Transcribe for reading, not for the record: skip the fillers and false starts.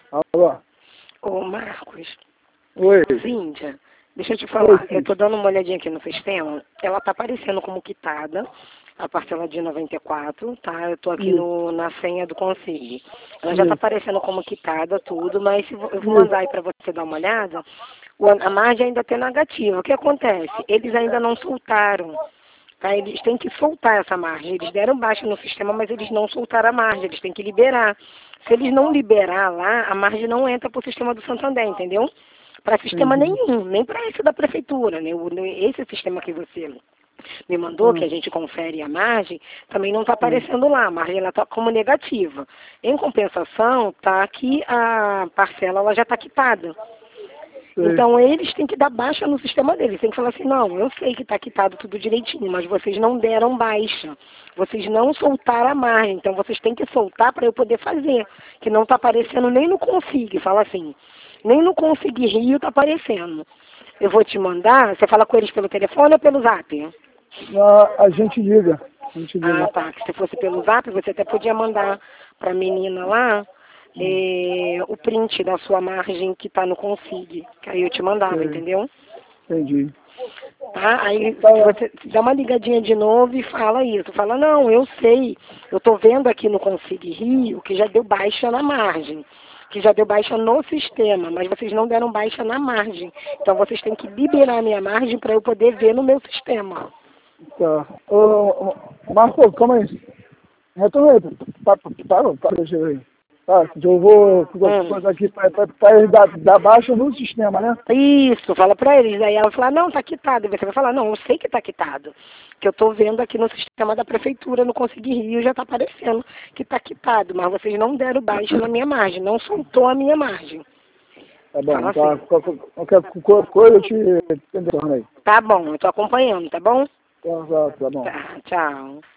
Alô? Ô, Marcos, Oi. Cíntia, deixa eu te Oi, falar. Eu tô Cíntia. dando uma olhadinha aqui no sistema. Ela tá aparecendo como quitada, a parcela de 94, tá? Eu tô aqui Isso, na senha do Consigne. Ela já tá isso, aparecendo como quitada, tudo, mas eu vou isso. mandar aí pra você dar uma olhada. A margem ainda tá negativa. O que acontece? Eles ainda não soltaram. Tá? Eles têm que soltar essa margem. Eles deram baixa no sistema, mas eles não soltaram a margem. Eles têm que liberar. Se eles não liberar lá, a margem não entra para o sistema do Santander, entendeu? Para sistema Entendi. nenhum, nem para esse da prefeitura, né? Esse sistema que você me mandou, que Ah, a gente confere a margem, também não está ah, aparecendo lá. A margem está como negativa. Em compensação, está que a parcela ela já está quitada. sei. Então, eles têm que dar baixa no sistema deles. Tem que falar assim, não, eu sei que está quitado tudo direitinho, mas vocês não deram baixa. Vocês não soltaram a margem. Então, vocês têm que soltar para eu poder fazer. Que não está aparecendo nem no Config. Fala assim, nem no Config Rio está aparecendo. Eu vou te mandar, você fala com eles pelo telefone ou pelo zap? A gente liga. A gente Ah, liga. tá. Que se fosse pelo zap, você até podia mandar para a menina lá o print da sua margem que está no Config. Que aí eu te mandava, Sei. entendeu? Entendi. Tá? Aí Tá, você dá uma ligadinha de novo e fala isso. Fala, não, eu sei, eu estou vendo aqui no Config Rio que já deu baixa na margem, que já deu baixa no sistema, mas vocês não deram baixa na margem. Então vocês têm que liberar a minha margem para eu poder ver no meu sistema. tá. Marco, calma aí. Retorna aí. Deixa eu ver. Tá, eu vou Hum. coisa aqui para ele dar baixa no sistema, né? Isso, fala pra eles. Aí ela fala, não, tá quitado. E você vai falar, não, eu sei que tá quitado. Que eu tô vendo aqui no sistema da prefeitura, no Consegui Rio, já tá aparecendo que tá quitado, mas vocês não deram baixa na minha margem, não soltou a minha margem. Tá bom, Fala tá. assim, Qualquer coisa eu te retorno aí. tá bom, eu tô acompanhando, tá bom? Tá bom. Tá, tchau.